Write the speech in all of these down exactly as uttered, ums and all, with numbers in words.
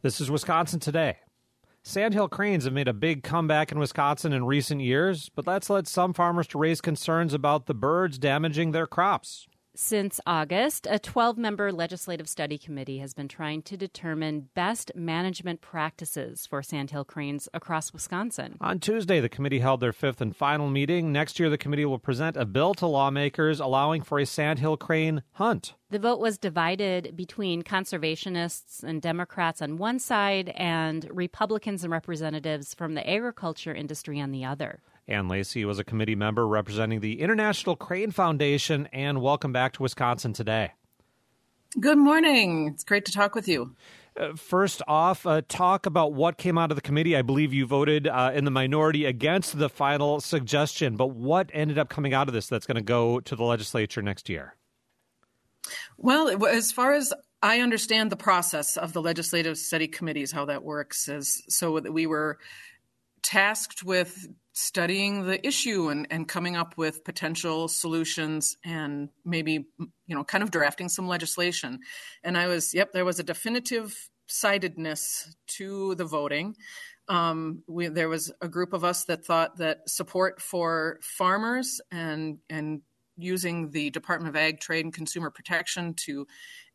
This is Wisconsin Today. Sandhill cranes have made a big comeback in Wisconsin in recent years, but that's led some farmers to raise concerns about the birds damaging their crops. Since August, a twelve-member legislative study committee has been trying to determine best management practices for sandhill cranes across Wisconsin. On Tuesday, the committee held their fifth and final meeting. Next year, the committee will present a bill to lawmakers allowing for a sandhill crane hunt. The vote was divided between conservationists and Democrats on one side and Republicans and representatives from the agriculture industry on the other. Ann Lacey was a committee member representing the International Crane Foundation. And welcome back to Wisconsin Today. Good morning. It's great to talk with you. Uh, first off, uh, talk about what came out of the committee. I believe you voted uh, in the minority against the final suggestion, but what ended up coming out of this that's going to go to the legislature next year? Well, as far as I understand the process of the legislative study committees, how that works is so that we were tasked with studying the issue and, and coming up with potential solutions and maybe, you know, kind of drafting some legislation. And I was, yep, there was a definitive sidedness to the voting. Um, we, there was a group of us that thought that support for farmers and and using the Department of Ag, Trade, and Consumer Protection to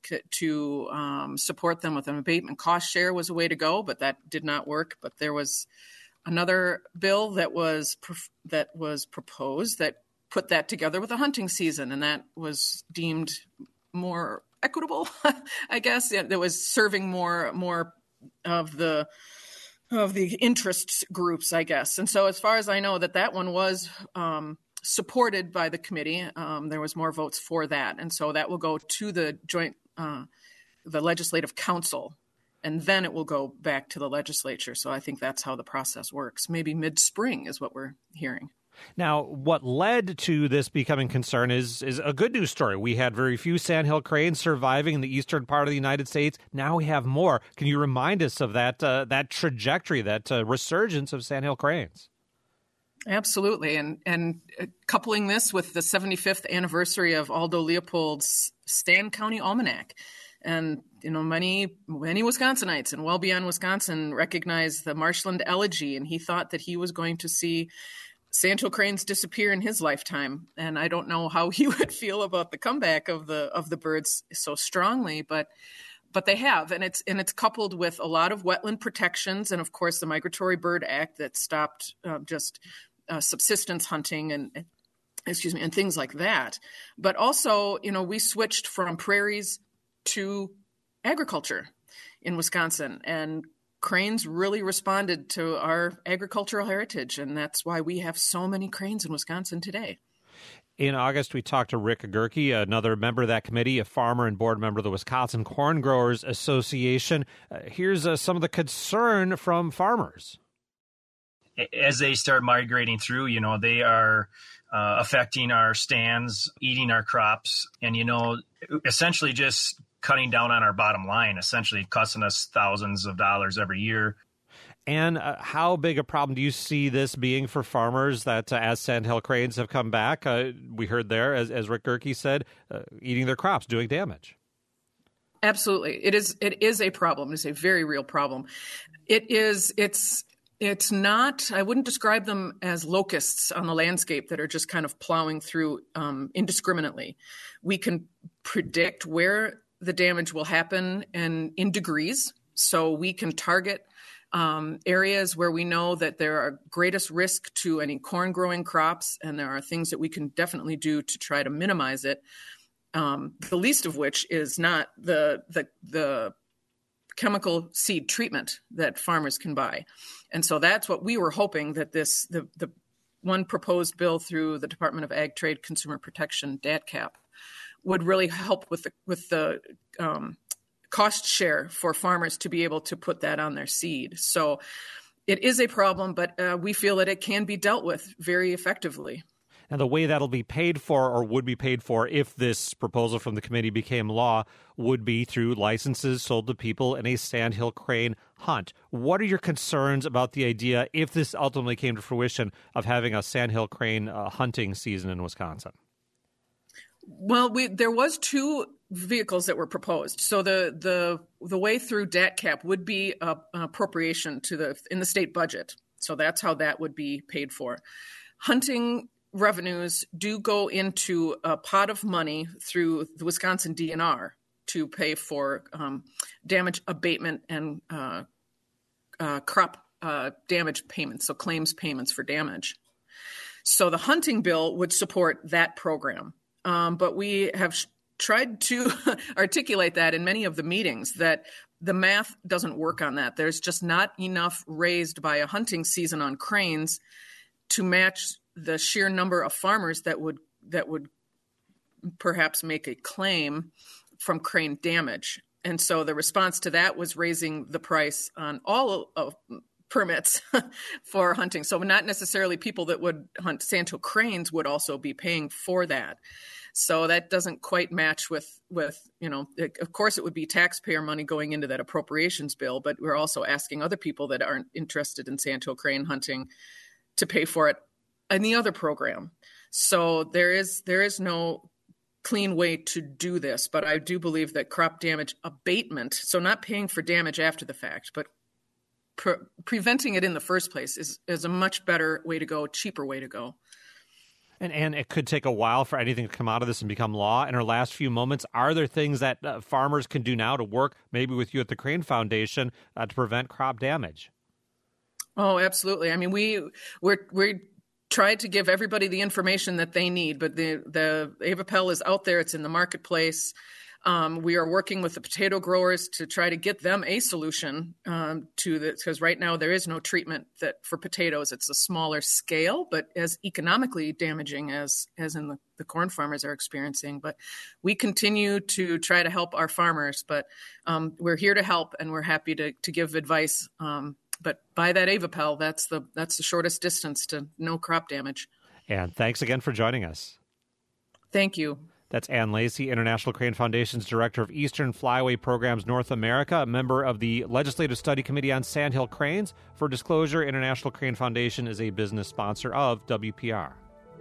to um, support them with an abatement cost share was a way to go, but that did not work. But there was another bill that was that was proposed that put that together with a hunting season, and that was deemed more equitable, I guess. That was serving more more of the of the interest groups, I guess. And so, as far as I know, that that one was um, supported by the committee. Um, there was more votes for that, and so that will go to the joint uh, the Legislative Council. And then it will go back to the legislature. So I think that's how the process works. Maybe mid-spring is what we're hearing. Now, what led to this becoming concern is is a good news story. We had very few sandhill cranes surviving in the eastern part of the United States. Now we have more. Can you remind us of that uh, that trajectory, that uh, resurgence of sandhill cranes? Absolutely. And and coupling this with the seventy-fifth anniversary of Aldo Leopold's Stand County Almanac. And, you know, many, many Wisconsinites and well beyond Wisconsin recognize the Marshland Elegy, and he thought that he was going to see sandhill cranes disappear in his lifetime. And I don't know how he would feel about the comeback of the of the birds so strongly, but but they have. And it's and it's coupled with a lot of wetland protections and, of course, the Migratory Bird Act that stopped uh, just uh, subsistence hunting and, excuse me, and things like that. But also, you know, we switched from prairies to agriculture in Wisconsin, and cranes really responded to our agricultural heritage, and that's why we have so many cranes in Wisconsin today. In August, we talked to Rick Gerke, another member of that committee, a farmer and board member of the Wisconsin Corn Growers Association. Uh, here's uh, some of the concern from farmers. As they start migrating through, you know, they are uh, affecting our stands, eating our crops, and, you know, essentially just cutting down on our bottom line, essentially costing us thousands of dollars every year. And uh, how big a problem do you see this being for farmers that uh, as sandhill cranes have come back, uh, we heard there, as, as Rick Gerke said, uh, eating their crops, doing damage? Absolutely. It is, it is a problem. It's a very real problem. It is, it's, It's not, I wouldn't describe them as locusts on the landscape that are just kind of plowing through um, indiscriminately. We can predict where the damage will happen and in degrees. So we can target um, areas where we know that there are greatest risk to any corn growing crops. And there are things that we can definitely do to try to minimize it. Um, the least of which is not the, the, the, chemical seed treatment that farmers can buy. And so that's what we were hoping that this, the, the one proposed bill through the Department of Ag, Trade, Consumer Protection, D A T C A P, would really help with the, with the um, cost share for farmers to be able to put that on their seed. So it is a problem, but uh, we feel that it can be dealt with very effectively. And the way that'll be paid for, or would be paid for if this proposal from the committee became law, would be through licenses sold to people in a sandhill crane hunt. What are your concerns about the idea, if this ultimately came to fruition, of having a sandhill crane uh, hunting season in Wisconsin? Well, we, there was two vehicles that were proposed. So the the the way through D A T CAP would be a, an appropriation to the in the state budget. So that's how that would be paid for. Hunting revenues do go into a pot of money through the Wisconsin D N R to pay for um, damage abatement and uh, uh, crop uh, damage payments, so claims payments for damage. So the hunting bill would support that program. Um, but we have sh- tried to articulate that in many of the meetings, that the math doesn't work on that. There's just not enough raised by a hunting season on cranes to match the sheer number of farmers that would that would perhaps make a claim from crane damage. And so the response to that was raising the price on all of permits for hunting. So not necessarily people that would hunt sandhill cranes would also be paying for that. So that doesn't quite match with, with you know, it, of course it would be taxpayer money going into that appropriations bill, but we're also asking other people that aren't interested in sandhill crane hunting to pay for it in the other program. So there is there is no clean way to do this, but I do believe that crop damage abatement, so not paying for damage after the fact, but pre- preventing it in the first place is, is a much better way to go, cheaper way to go. And and it could take a while for anything to come out of this and become law. In our last few moments, are there things that uh, farmers can do now to work, maybe with you at the Crane Foundation, uh, to prevent crop damage? Oh, absolutely. I mean, we we're we tried to give everybody the information that they need, but the the Avapel is out there. It's in the marketplace. Um, we are working with the potato growers to try to get them a solution um, to this, because right now there is no treatment that for potatoes. It's a smaller scale, but as economically damaging as as in the, the corn farmers are experiencing. But we continue to try to help our farmers. But um, we're here to help, and we're happy to to give advice. Um, but buy that Avapel. That's the that's the shortest distance to no crop damage. And thanks again for joining us. Thank you. That's Ann Lacey, International Crane Foundation's Director of Eastern Flyway Programs North America, a member of the Legislative Study Committee on Sandhill Cranes. For disclosure, International Crane Foundation is a business sponsor of W P R.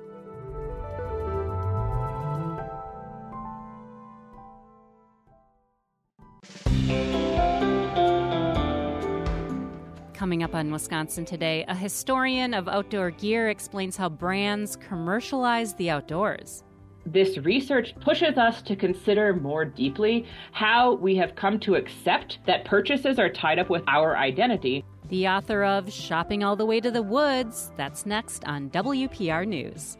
Coming up on Wisconsin Today, a historian of outdoor gear explains how brands commercialize the outdoors. This research pushes us to consider more deeply how we have come to accept that purchases are tied up with our identity. The author of Shopping All the Way to the Woods, that's next on W P R News.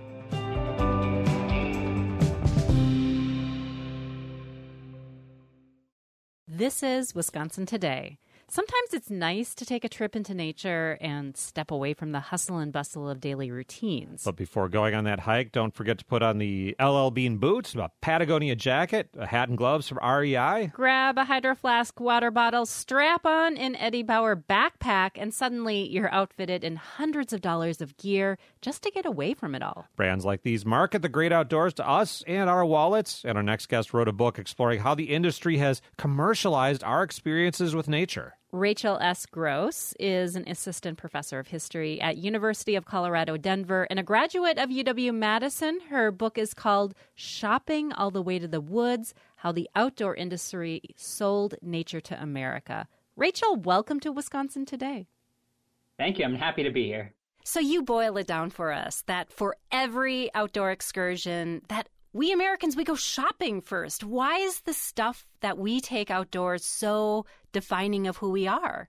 This is Wisconsin Today. Sometimes it's nice to take a trip into nature and step away from the hustle and bustle of daily routines. But before going on that hike, don't forget to put on the L L Bean boots, a Patagonia jacket, a hat and gloves from R E I. Grab a Hydro Flask water bottle, strap on an Eddie Bauer backpack, and suddenly you're outfitted in hundreds of dollars of gear just to get away from it all. Brands like these market the great outdoors to us and our wallets. And our next guest wrote a book exploring how the industry has commercialized our experiences with nature. Rachel S. Gross is an assistant professor of history at University of Colorado, Denver, and a graduate of U W-Madison. Her book is called Shopping All the Way to the Woods, How the Outdoor Industry Sold Nature to America. Rachel, welcome to Wisconsin Today. Thank you. I'm happy to be here. So you boil it down for us that for every outdoor excursion, that we Americans, we go shopping first. Why is the stuff that we take outdoors so defining of who we are?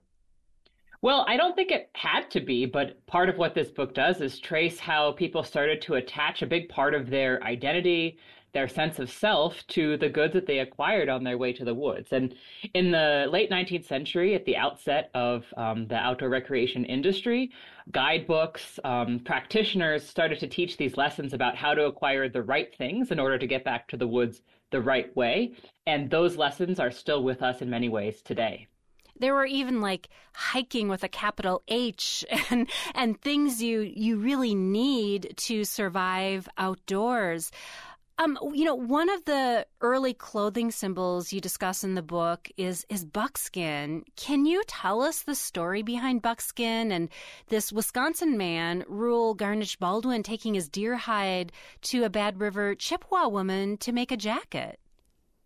Well, I don't think it had to be, but part of what this book does is trace how people started to attach a big part of their identity, their sense of self, to the goods that they acquired on their way to the woods. And in the late nineteenth century, at the outset of um, the outdoor recreation industry, guidebooks, um, practitioners started to teach these lessons about how to acquire the right things in order to get back to the woods the right way. And those lessons are still with us in many ways today. There were even like hiking with a capital H and and things you you really need to survive outdoors. Um, you know, one of the early clothing symbols you discuss in the book is is buckskin. Can you tell us the story behind buckskin and this Wisconsin man, Reuel Garnish Baldwin, taking his deer hide to a Bad River Chippewa woman to make a jacket?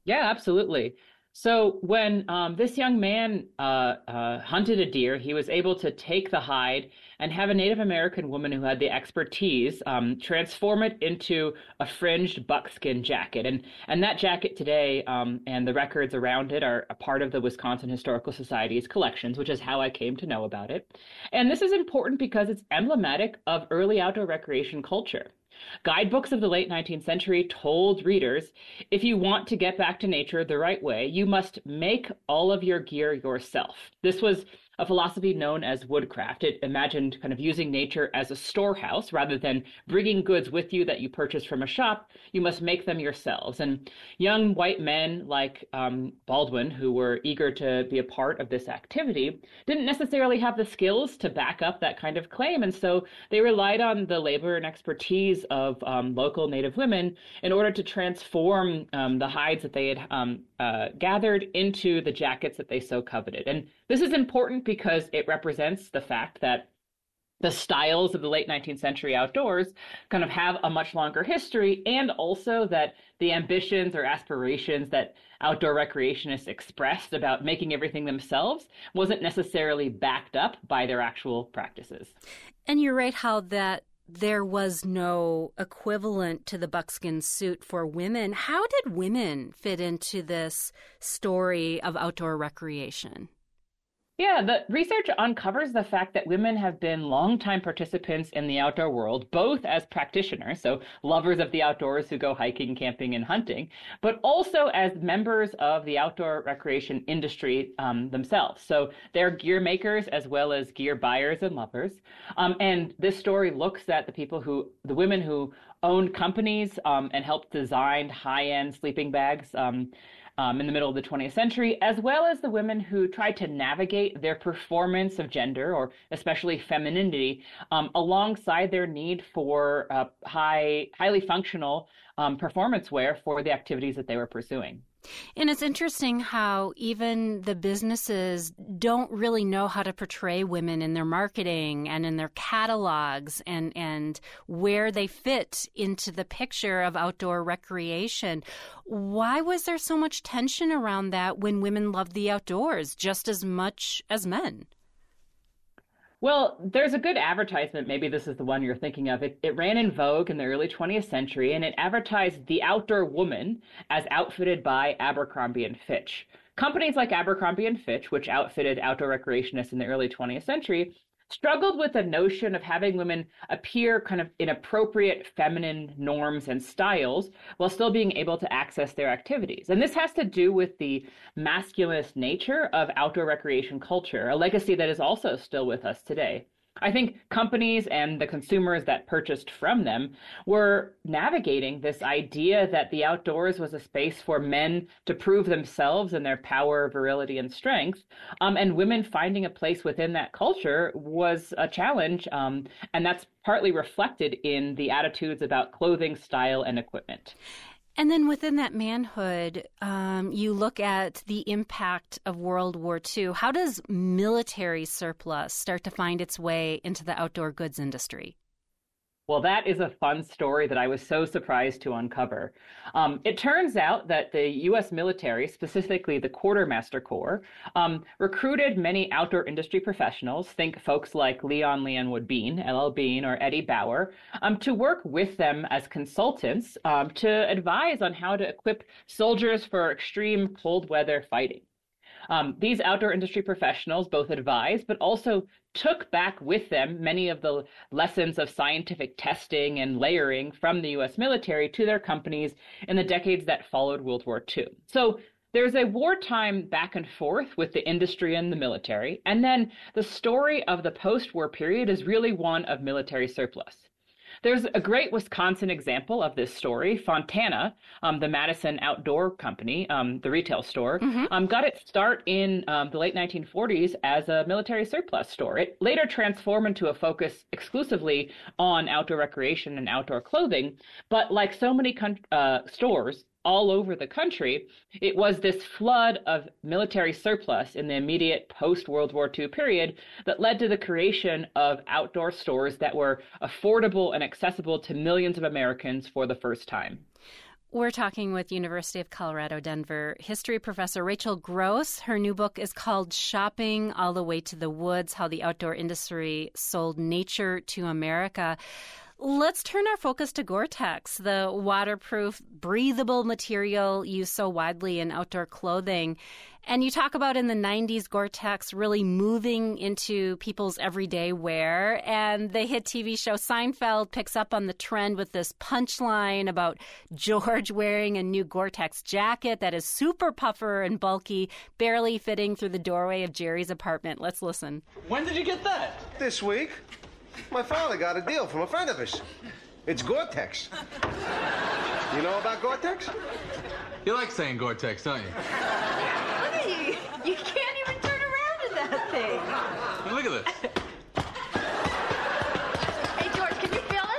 Yeah, absolutely. So when um, this young man uh, uh, hunted a deer, he was able to take the hide and have a Native American woman who had the expertise um, transform it into a fringed buckskin jacket. And and that jacket today um, and the records around it are a part of the Wisconsin Historical Society's collections, which is how I came to know about it. And this is important because it's emblematic of early outdoor recreation culture. Guidebooks of the late nineteenth century told readers, if you want to get back to nature the right way, you must make all of your gear yourself. This was a philosophy known as woodcraft. It imagined kind of using nature as a storehouse rather than bringing goods with you that you purchase from a shop. You must make them yourselves. And young white men like um, Baldwin, who were eager to be a part of this activity, didn't necessarily have the skills to back up that kind of claim. And so they relied on the labor and expertise of um, local Native women in order to transform um, the hides that they had um, uh, gathered into the jackets that they so coveted. And this is important because it represents the fact that the styles of the late nineteenth century outdoors kind of have a much longer history, and also that the ambitions or aspirations that outdoor recreationists expressed about making everything themselves wasn't necessarily backed up by their actual practices. And you're right how that there was no equivalent to the buckskin suit for women. How did women fit into this story of outdoor recreation? Yeah, the research uncovers the fact that women have been longtime participants in the outdoor world, both as practitioners, so lovers of the outdoors who go hiking, camping, and hunting, but also as members of the outdoor recreation industry um, themselves. So they're gear makers as well as gear buyers and lovers. Um, and this story looks at the people who, the women who owned companies um, and helped design high-end sleeping bags um, Um, in the middle of the twentieth century, as well as the women who tried to navigate their performance of gender, or especially femininity, um, alongside their need for uh, high, highly functional um, performance wear for the activities that they were pursuing. And it's interesting how even the businesses don't really know how to portray women in their marketing and in their catalogs and, and where they fit into the picture of outdoor recreation. Why was there so much tension around that when women loved the outdoors just as much as men? Well, there's a good advertisement. Maybe this is the one you're thinking of. It, it ran in Vogue in the early twentieth century, and it advertised the outdoor woman as outfitted by Abercrombie and Fitch. Companies like Abercrombie and Fitch, which outfitted outdoor recreationists in the early twentieth century, struggled with the notion of having women appear kind of in appropriate feminine norms and styles while still being able to access their activities. And this has to do with the masculinist nature of outdoor recreation culture, a legacy that is also still with us today. I think companies and the consumers that purchased from them were navigating this idea that the outdoors was a space for men to prove themselves and their power, virility, and strength. Um, and women finding a place within that culture was a challenge. Um, and that's partly reflected in the attitudes about clothing, style, and equipment. And then within that manhood, um, you look at the impact of World War Two. How does military surplus start to find its way into the outdoor goods industry? Well, that is a fun story that I was so surprised to uncover. Um, it turns out that the U S military, specifically the Quartermaster Corps, um, recruited many outdoor industry professionals, think folks like Leon Leonwood Bean, L L Bean, or Eddie Bauer, um, to work with them as consultants um, to advise on how to equip soldiers for extreme cold weather fighting. Um, these outdoor industry professionals both advised, but also took back with them many of the lessons of scientific testing and layering from the U S military to their companies in the decades that followed World War Two. So there's a wartime back and forth with the industry and the military. And then the story of the post-war period is really one of military surplus. There's a great Wisconsin example of this story. Fontana, um, the Madison Outdoor Company, um, the retail store, mm-hmm. um, got its start in um, the late nineteen forties as a military surplus store. It later transformed into a focus exclusively on outdoor recreation and outdoor clothing. But like so many con- uh, stores all over the country, it was this flood of military surplus in the immediate post-World War Two period that led to the creation of outdoor stores that were affordable and accessible to millions of Americans for the first time. We're talking with University of Colorado Denver history professor Rachel Gross. Her new book is called Shopping All the Way to the Woods, How the Outdoor Industry Sold Nature to America. Let's turn our focus to Gore-Tex, the waterproof, breathable material used so widely in outdoor clothing. And you talk about in the nineties, Gore-Tex really moving into people's everyday wear. And the hit T V show Seinfeld picks up on the trend with this punchline about George wearing a new Gore-Tex jacket that is super puffer and bulky, barely fitting through the doorway of Jerry's apartment. Let's listen. When did you get that? This week. My father got a deal from a friend of his. It's Gore-Tex. You know about Gore-Tex? You like saying Gore-Tex, don't you? Hey, you can't even turn around in that thing. Hey, look at this. Hey, George, can you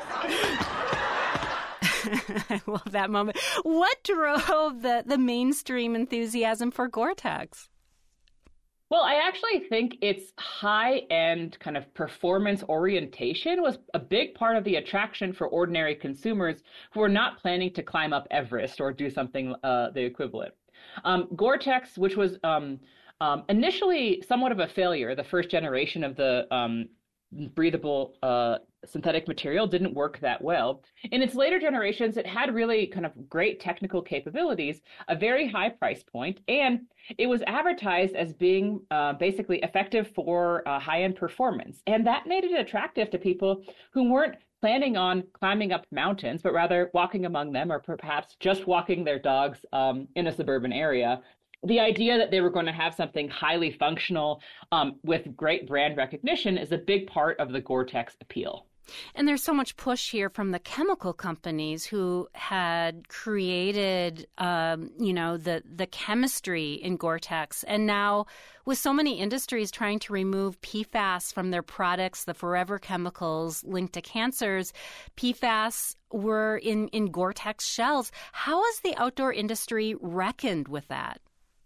feel us? I love that moment. What drove the, the mainstream enthusiasm for Gore-Tex? Well, I actually think its high-end kind of performance orientation was a big part of the attraction for ordinary consumers who were not planning to climb up Everest or do something uh, the equivalent. Um, Gore-Tex, which was um, um, initially somewhat of a failure, the first generation of the um, breathable uh, synthetic material didn't work that well. In its later generations, it had really kind of great technical capabilities, a very high price point, and it was advertised as being uh, basically effective for uh, high-end performance. And that made it attractive to people who weren't planning on climbing up mountains, but rather walking among them or perhaps just walking their dogs um, in a suburban area. The idea that they were going to have something highly functional um, with great brand recognition is a big part of the Gore-Tex appeal. And there's so much push here from the chemical companies who had created, um, you know, the, the chemistry in Gore-Tex. And now with so many industries trying to remove P FAS from their products, the forever chemicals linked to cancers, P FAS were in, in Gore-Tex shells. How has the outdoor industry reckoned with that?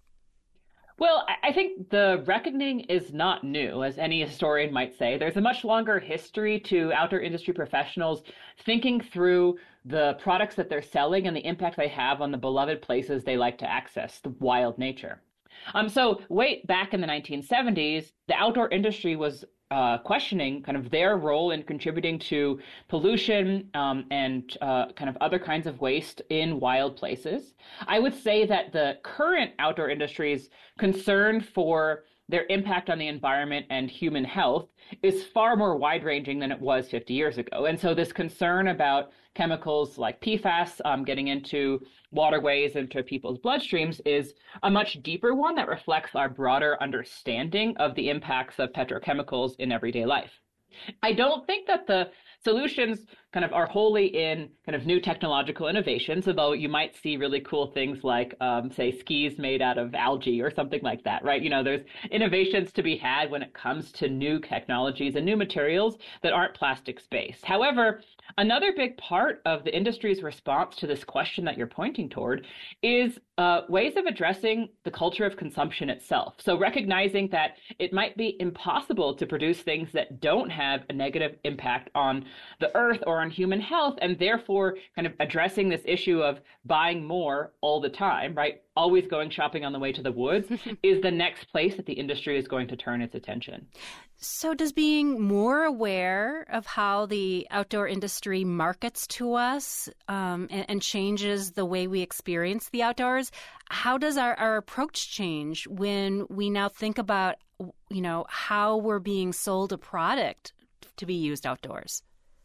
Well, I think the reckoning is not new, as any historian might say. There's a much longer history to outdoor industry professionals thinking through the products that they're selling and the impact they have on the beloved places they like to access, the wild nature. Um, so way back in the nineteen seventies, the outdoor industry was uh, questioning kind of their role in contributing to pollution um, and uh, kind of other kinds of waste in wild places. I would say that the current outdoor industry's concern for their impact on the environment and human health is far more wide-ranging than it was fifty years ago. And so this concern about chemicals like P FAS um, getting into waterways, into people's bloodstreams is a much deeper one that reflects our broader understanding of the impacts of petrochemicals in everyday life. I don't think that the solutions kind of are wholly in kind of new technological innovations, although you might see really cool things like, um, say, skis made out of algae or something like that, right? You know, there's innovations to be had when it comes to new technologies and new materials that aren't plastic-based. However, another big part of the industry's response to this question that you're pointing toward is uh, ways of addressing the culture of consumption itself. So recognizing that it might be impossible to produce things that don't have a negative impact on the earth or on human health, and therefore kind of addressing this issue of buying more all the time, right? Always going shopping on the way to the woods is the next place that the industry is going to turn its attention. So does being more aware of how the outdoor industry markets to us um, and, and changes the way we experience the outdoors, how does our, our approach change when we now think about, you know, how we're being sold a product to be used outdoors?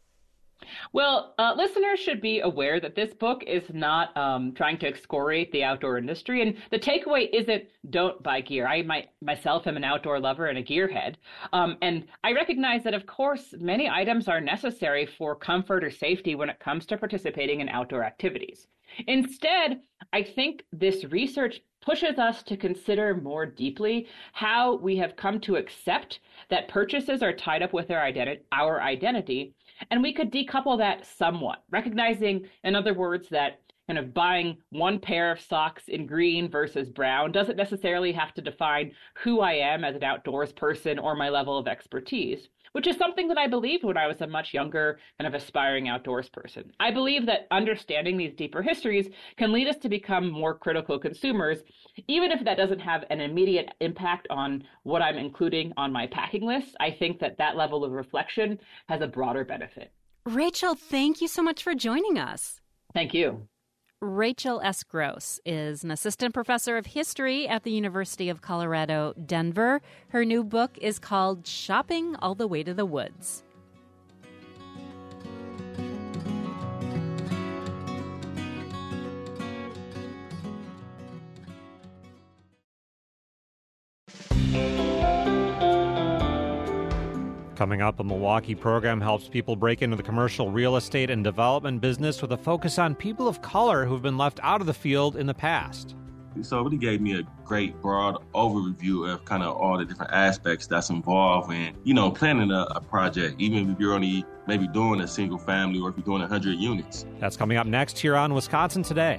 Well, uh, listeners should be aware that this book is not um, trying to excoriate the outdoor industry. And the takeaway isn't don't buy gear. I might, myself am an outdoor lover and a gearhead. Um, and I recognize that, of course, many items are necessary for comfort or safety when it comes to participating in outdoor activities. Instead, I think this research pushes us to consider more deeply how we have come to accept that purchases are tied up with our identi- our identity. And we could decouple that somewhat, recognizing, in other words, that kind of buying one pair of socks in green versus brown doesn't necessarily have to define who I am as an outdoors person or my level of expertise, which is something that I believed when I was a much younger kind of aspiring outdoors person. I believe that understanding these deeper histories can lead us to become more critical consumers, even if that doesn't have an immediate impact on what I'm including on my packing list. I think that that level of reflection has a broader benefit. Rachel, thank you so much for joining us. Thank you. Rachel S. Gross is an assistant professor of history at the University of Colorado, Denver. Her new book is called Shopping All the Way to the Woods. Coming up, a Milwaukee program helps people break into the commercial real estate and development business with a focus on people of color who've been left out of the field in the past. So it really gave me a great broad overview of kind of all the different aspects that's involved in, you know, planning a, a project, even if you're only maybe doing a single family or if you're doing one hundred units. That's coming up next here on Wisconsin Today.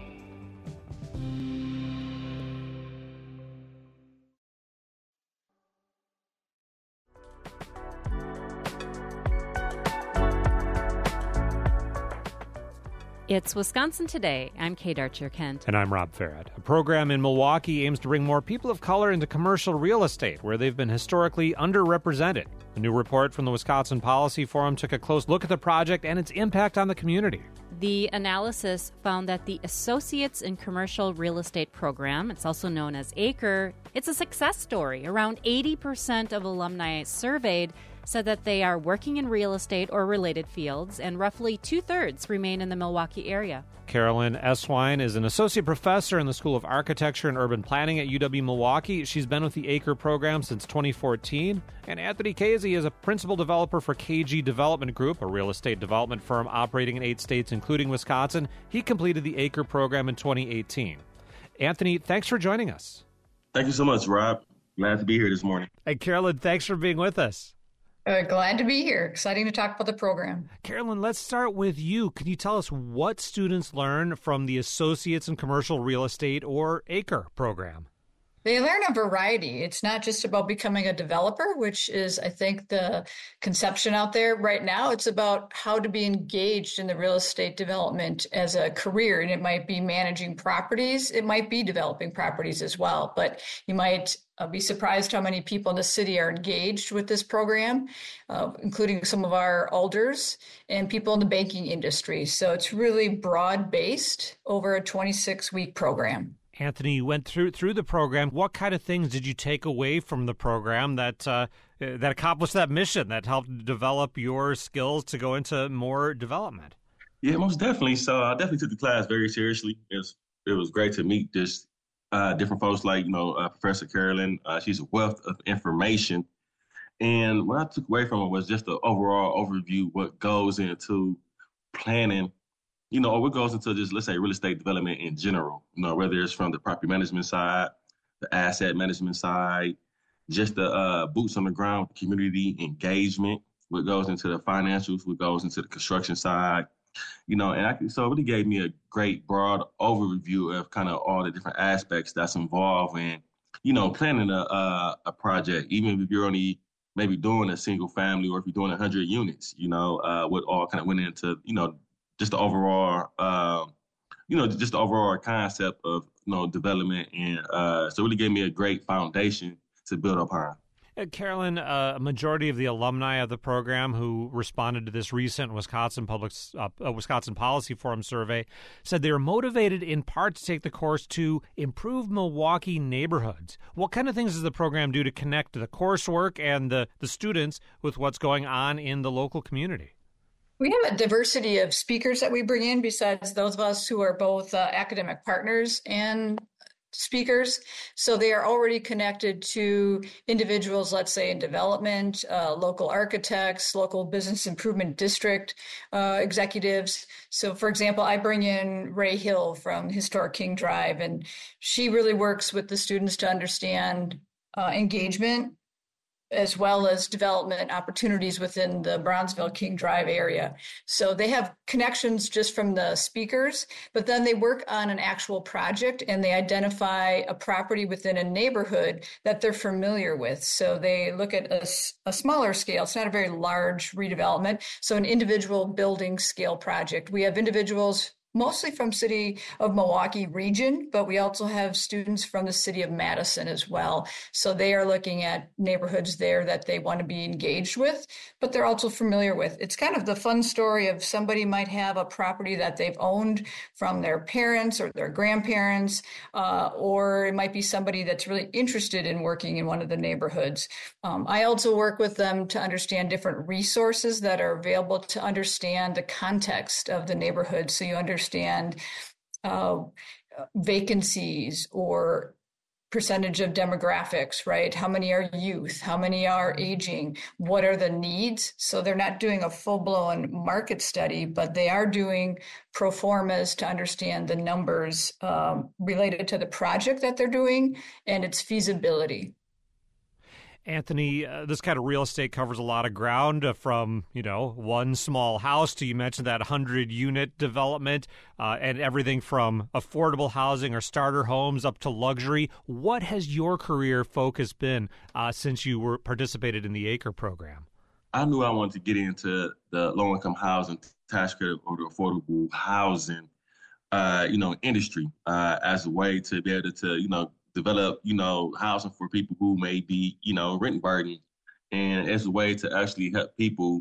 It's Wisconsin Today. I'm Kate Archer-Kent. And I'm Rob Farrett. A program in Milwaukee aims to bring more people of color into commercial real estate, where they've been historically underrepresented. A new report from the Wisconsin Policy Forum took a close look at the project and its impact on the community. The analysis found that the Associates in Commercial Real Estate program, it's also known as ACRE, it's a success story. Around eighty percent of alumni surveyed said that they are working in real estate or related fields, and roughly two-thirds remain in the Milwaukee area. Carolyn Eswine is an associate professor in the School of Architecture and Urban Planning at U W-Milwaukee. She's been with the ACRE program since twenty fourteen. And Anthony Casey is a principal developer for K G Development Group, a real estate development firm operating in eight states, including Wisconsin. He completed the ACRE program in twenty eighteen. Anthony, thanks for joining us. Thank you so much, Rob. Glad to be here this morning. And Carolyn, thanks for being with us. Uh, glad to be here. Exciting to talk about the program. Carolyn, let's start with you. Can you tell us what students learn from the Associates in Commercial Real Estate, or ACRE program? They learn a variety. It's not just about becoming a developer, which is, I think, the conception out there right now. It's about how to be engaged in the real estate development as a career. And it might be managing properties. It might be developing properties as well. But you might uh, be surprised how many people in the city are engaged with this program, uh, including some of our elders and people in the banking industry. So it's really broad-based over a twenty-six week program. Anthony, you went through through the program. What kind of things did you take away from the program that uh, that accomplished that mission, that helped develop your skills to go into more development? Yeah, most definitely. So I definitely took the class very seriously. It was, it was great to meet just uh, different folks like, you know, uh, Professor Carolyn. Uh, she's a wealth of information. And what I took away from it was just the overall overview, what goes into planning, you know, or what goes into just, let's say, real estate development in general, you know, whether it's from the property management side, the asset management side, just the uh, boots on the ground, community engagement, what goes into the financials, what goes into the construction side, you know, and I, so it really gave me a great broad overview of kind of all the different aspects that's involved in, you know, planning a, a, a project, even if you're only maybe doing a single family or if you're doing one hundred units, you know, uh, what all kind of went into, you know, just the overall, uh, you know, just the overall concept of, you know, development. And uh, so it really gave me a great foundation to build upon. Uh, Carolyn, uh, a majority of the alumni of the program who responded to this recent Wisconsin Public uh, uh, Wisconsin Policy Forum survey said they were motivated in part to take the course to improve Milwaukee neighborhoods. What kind of things does the program do to connect the coursework and the, the students with what's going on in the local community? We have a diversity of speakers that we bring in besides those of us who are both uh, academic partners and speakers. So they are already connected to individuals, let's say in development, uh, local architects, local business improvement district uh, executives. So for example, I bring in Ray Hill from Historic King Drive, and she really works with the students to understand uh, engagement as well as development opportunities within the Bronzeville King Drive area. So they have connections just from the speakers, but then they work on an actual project and they identify a property within a neighborhood that they're familiar with. So they look at a, a smaller scale. It's not a very large redevelopment. So an individual building scale project. We have individuals mostly from city of Milwaukee region, but we also have students from the city of Madison as well. So they are looking at neighborhoods there that they want to be engaged with, but they're also familiar with. It's kind of the fun story of somebody might have a property that they've owned from their parents or their grandparents, uh, or it might be somebody that's really interested in working in one of the neighborhoods. Um, I also work with them to understand different resources that are available to understand the context of the neighborhood. So you understand understand uh, vacancies or percentage of demographics, right? How many are youth? How many are aging? What are the needs? So they're not doing a full-blown market study, but they are doing pro formas to understand the numbers um, related to the project that they're doing and its feasibility. Anthony, uh, this kind of real estate covers a lot of ground uh, from, you know, one small house to, you mentioned that one hundred unit development uh, and everything from affordable housing or starter homes up to luxury. What has your career focus been uh, since you were participated in the ACRE program? I knew I wanted to get into the low-income housing, tax credit, or the affordable housing, uh, you know, industry uh, as a way to be able to, you know, develop, you know, housing for people who may be, you know, rent burdened, and as a way to actually help people,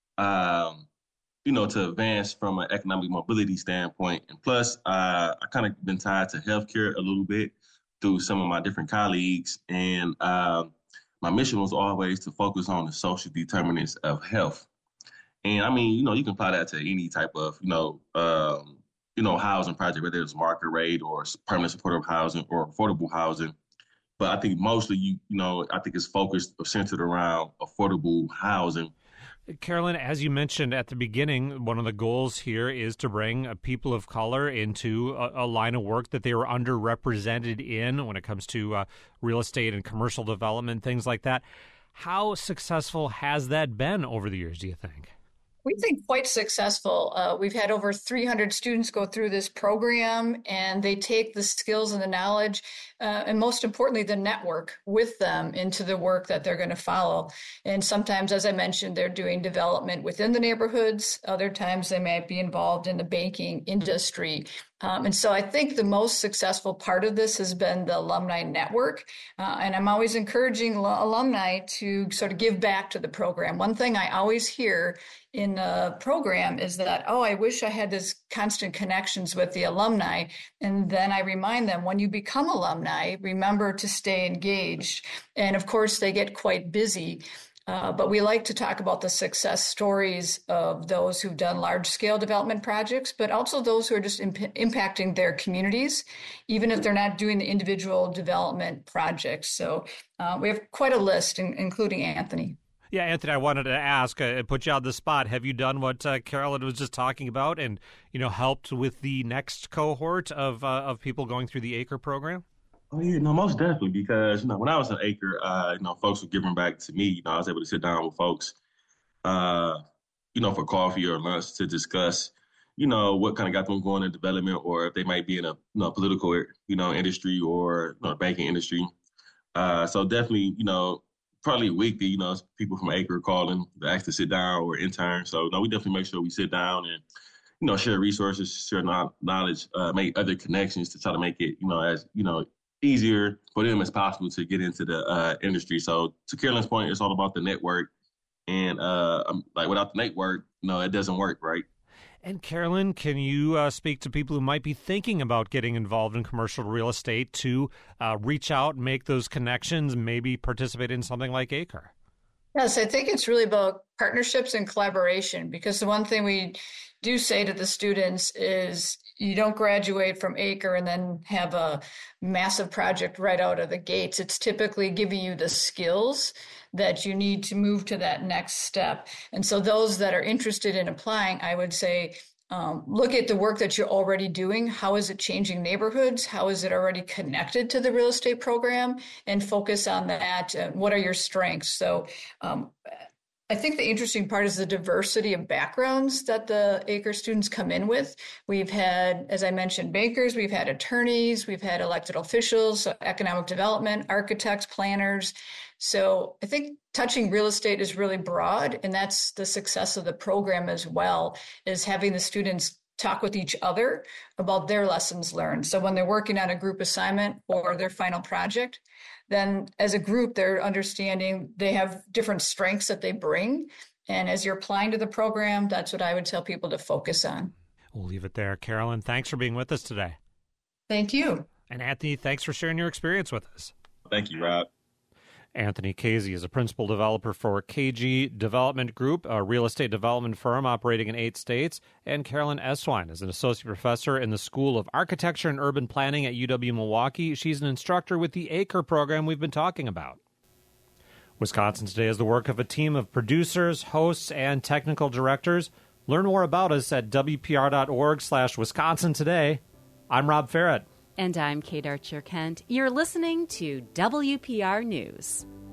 um, you know, to advance from an economic mobility standpoint. And plus, uh, I kind of been tied to healthcare a little bit through some of my different colleagues, and um, my mission was always to focus on the social determinants of health. And I mean, you know, you can apply that to any type of, you know, um, you know, housing project, whether it's market rate or permanent supportive housing or affordable housing. But I think mostly, you, you know, I think it's focused or centered around affordable housing. Carolyn, as you mentioned at the beginning, one of the goals here is to bring uh, people of color into a, a line of work that they were underrepresented in when it comes to uh, real estate and commercial development, things like that. How successful has that been over the years, do you think? We think quite successful. Uh, we've had over three hundred students go through this program, and they take the skills and the knowledge, uh, and most importantly, the network with them into the work that they're going to follow. And sometimes, as I mentioned, they're doing development within the neighborhoods. Other times they might be involved in the banking industry. Um, and so I think the most successful part of this has been the alumni network. Uh, and I'm always encouraging lo- alumni to sort of give back to the program. One thing I always hear in the program is that, oh, I wish I had this constant connections with the alumni. And then I remind them, when you become alumni, remember to stay engaged. And of course, they get quite busy. Uh, but we like to talk about the success stories of those who've done large-scale development projects, but also those who are just imp- impacting their communities, even if they're not doing the individual development projects. So uh, we have quite a list, in- including Anthony. Yeah, Anthony, I wanted to ask, uh, put you on the spot. Have you done what uh, Carolyn was just talking about and, you know, helped with the next cohort of uh, of people going through the ACRE program? Oh, yeah, no, most definitely, because, you know, when I was at ACRE, uh, you know, folks were giving back to me. You know, I was able to sit down with folks, uh, you know, for coffee or lunch to discuss, you know, what kind of got them going in development, or if they might be in a, you know, political, you know, industry or, you know, banking industry. Uh, so definitely, you know, probably weekly, you know, people from ACRE calling to ask to sit down or intern. So, no, we definitely make sure we sit down and, you know, share resources, share knowledge, uh, make other connections to try to make it, you know, as, you know, easier for them as possible to get into the uh, industry. So to Carolyn's point, it's all about the network. And uh, like without the network, no, it doesn't work, right? And Carolyn, can you uh, speak to people who might be thinking about getting involved in commercial real estate to uh, reach out, make those connections, maybe participate in something like ACRE? Yes, I think it's really about partnerships and collaboration, because the one thing we do say to the students is you don't graduate from ACRE and then have a massive project right out of the gates. It's typically giving you the skills that you need to move to that next step. And so those that are interested in applying, I would say, Um, look at the work that you're already doing. How is it changing neighborhoods? How is it already connected to the real estate program? And focus on that. Uh, what are your strengths? So um, I think the interesting part is the diversity of backgrounds that the ACRE students come in with. We've had, as I mentioned, bankers, we've had attorneys, we've had elected officials, so economic development, architects, planners. So I think touching real estate is really broad, and that's the success of the program as well, is having the students talk with each other about their lessons learned. So when they're working on a group assignment or their final project, then as a group, they're understanding they have different strengths that they bring. And as you're applying to the program, that's what I would tell people to focus on. We'll leave it there. Carolyn, thanks for being with us today. Thank you. And Anthony, thanks for sharing your experience with us. Thank you, Rob. Anthony Casey is a principal developer for K G Development Group, a real estate development firm operating in eight states. And Carolyn Eswine is an associate professor in the School of Architecture and Urban Planning at U W-Milwaukee. She's an instructor with the ACRE program we've been talking about. Wisconsin Today is the work of a team of producers, hosts, and technical directors. Learn more about us at W P R dot org slash Wisconsin Today. I'm Rob Ferret. And I'm Kate Archer-Kent. You're listening to W P R News.